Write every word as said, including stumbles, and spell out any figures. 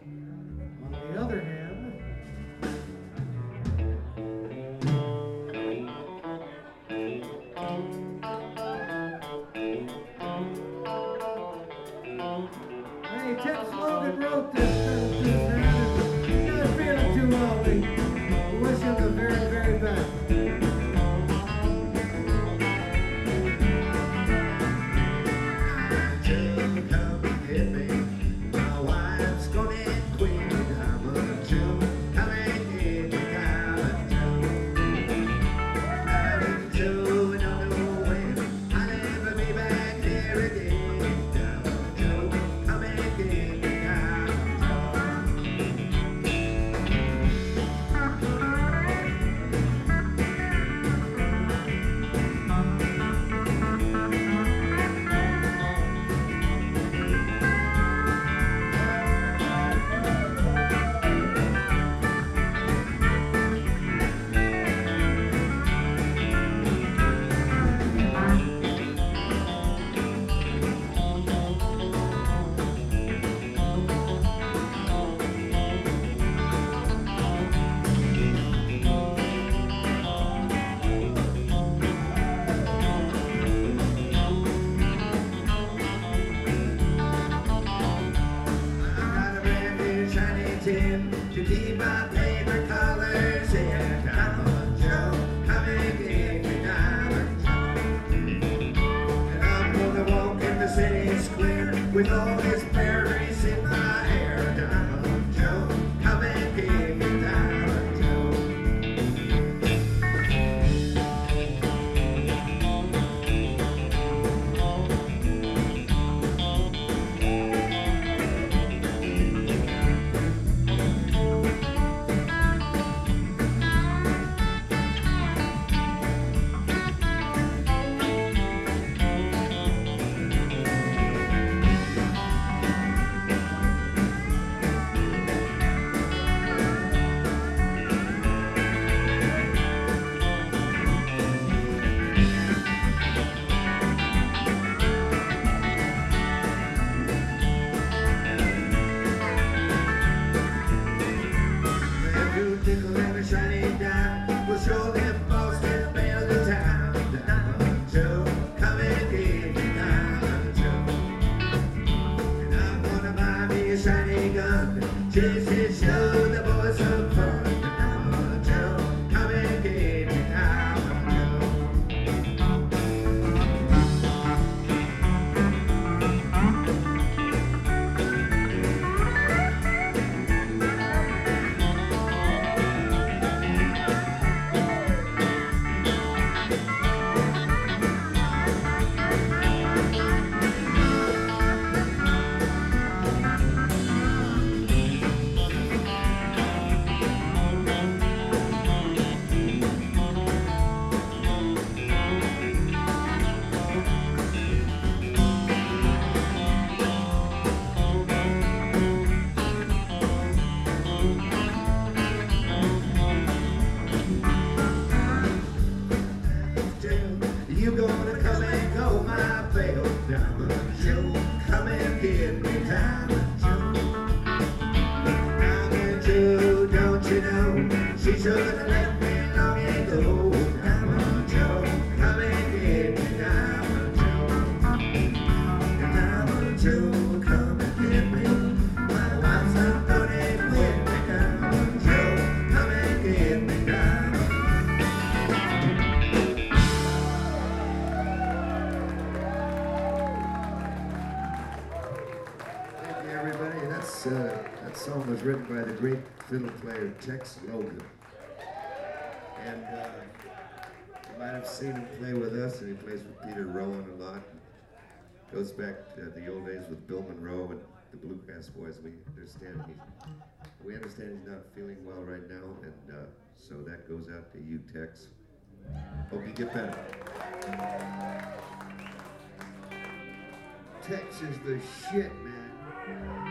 On the other hand, hey, Tex Logan wrote this uh, to his friend. He's not feeling too well. We, we wish him the very, very best. To keep my paper colors in. Diamond Joe, come and get me Diamond Joe. And I'm gonna walk in the city square with all his berries in my hair. Diamond Joe, come and get me Diamond Joe. Tickle and a shiny dime will surely boast and bail the town. Diamond Joe, come and get me Diamond Joe. And I'm gonna buy me a shiny gun, chase it, show the boys some fun. Diamond Joe, come and get me Diamond You gonna come and go my bail. Diamond Joe, come and get me Diamond Joe. Diamond Joe, don't you know she should have left me long ago. Diamond Joe, come and get me Diamond Joe. Diamond Joe, come and get me. My wife's not gonna quit me. Diamond Joe, come and get me Diamond. Uh, that song was written by the great fiddle player Tex Logan. And uh, you might have seen him play with us, and he plays with Peter Rowan a lot. Goes back to the old days with Bill Monroe and the Bluegrass Boys. We understand he's, we understand he's not feeling well right now, and uh, so that goes out to you, Tex. Hope you get better. Tex is the shit, man.